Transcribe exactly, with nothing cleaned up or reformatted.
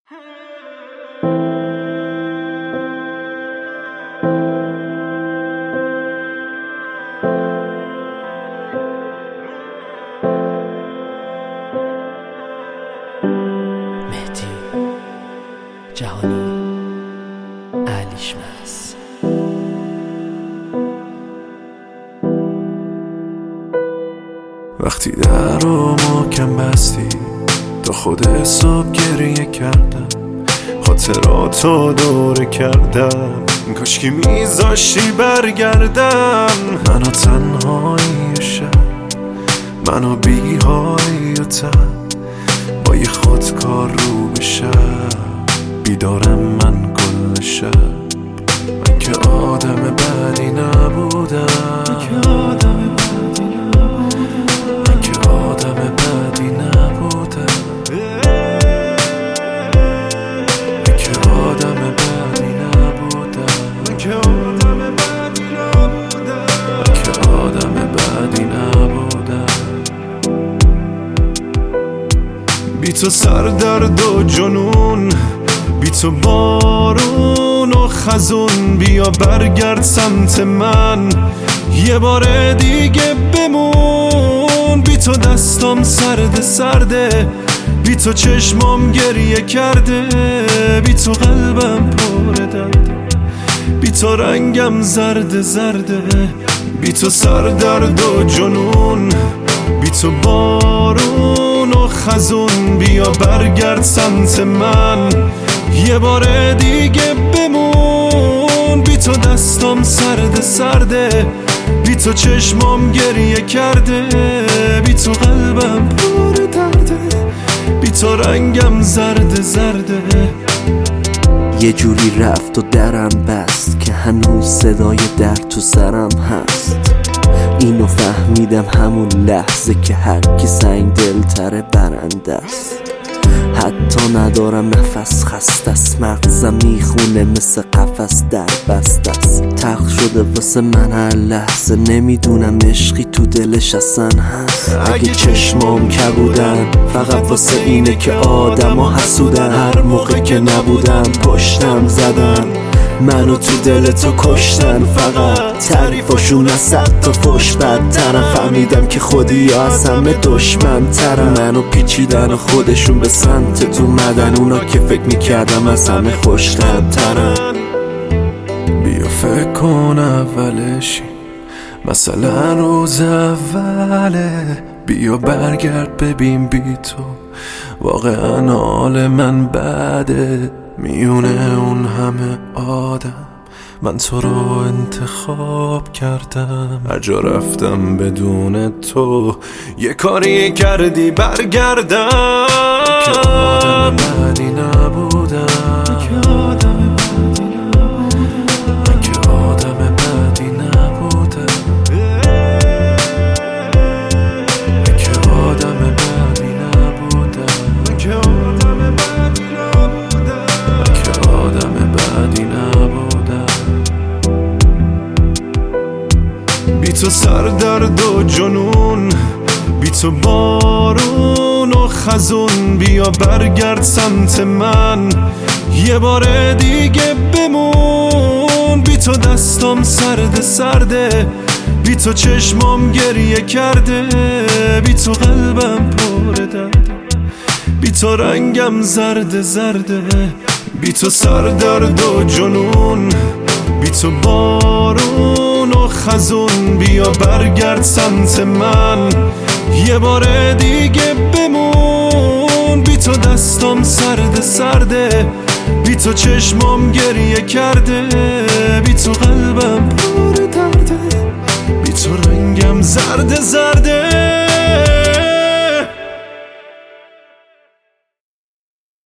مهدی جهانی الیشمس. وقتی در رو محکم بستی تا خود حساب گریه کردم، خاطراتو دوره کردم، کاش که میذاشتی برگردم. منو تنهایی شب، منو بیهایی و تن، با یه خودکار رو به شب، بیدارم من کل شب. من که آدم بدی نبودم، من که آدم بدی نبودم، من که آدم بدی نبودم، من که آدم بدی نبودم، من که آدم بدی نبودم، من که آدم بدی نبودم. بی تو سردرد و جنون، بی تو بارون و خزون، بیا برگرد سمت من یه بار دیگه بمون. بی تو دستام سرد سرده، بی تو چشمام گریه کرده، بی تو قلبم پر درده، بی تو رنگم زرد زرده. بی تو سردرد و جنون، بی تو بارون و خزون، بیا برگرد سمت من یه بار دیگه بمون. بی تو دستام سرد سرده، بی تو چشمام گریه کرده، بی تو قلبم پر درده، بی تو رنگم زرد زرده. یه جوری رفت و درم بست که هنوز صدای در تو سرم هست. اینو فهمیدم همون لحظه که هر کی سنگ دلتره برنده است. حتی ندارم نفس، خسته است، مغزم میخونه مثل قفس در بسته است. تلخ شده واسه من هر لحظه، نمیدونم عشقی تو دلش اصلا هست. اگه چشمام کبودن فقط واسه اینه که آدم ها حسودن، هر موقع که نبودم پشتم زدن، منو تو دل تو کشتن. فقط تعریفاشون از صد تا فش بدترم، فهمیدم که خودی ها از همه دشمن ترم. منو پیچیدن و خودشون به سمت تو مدن، اونا که فکر میکردم از همه خوشترم. بیا فکر کن اولشی، مثلا روز اوله، بیا برگرد ببین بی تو واقعا حال من بده. میونه اون همه آدم من تو رو انتخاب کردم، هر جا رفتم بدون تو یه کاری کردی برگردم. که آدم بدی نبودم، که آدم بدی نبودم، که آدم بدی نبودم، که آدم بدی نبودم، که آدم بدی نبودم، که آدم بدی نبودم. بی تو سردرد و جنون، بی تو بارون و خزون، بیا برگرد سمت من یه بار دیگه بمون. بی تو دستام سرد سرده، بی تو چشمام گریه کرده، بی تو قلبم پر درده، بی تو رنگم زرد زرده. بی تو سردرد و جنون، بی تو بارون و خزون، بیا برگرد سمت من یه بار دیگه بمون. بی تو دستام سرد سرده، بی تو چشمام گریه کرده، بی تو قلبم پر درده،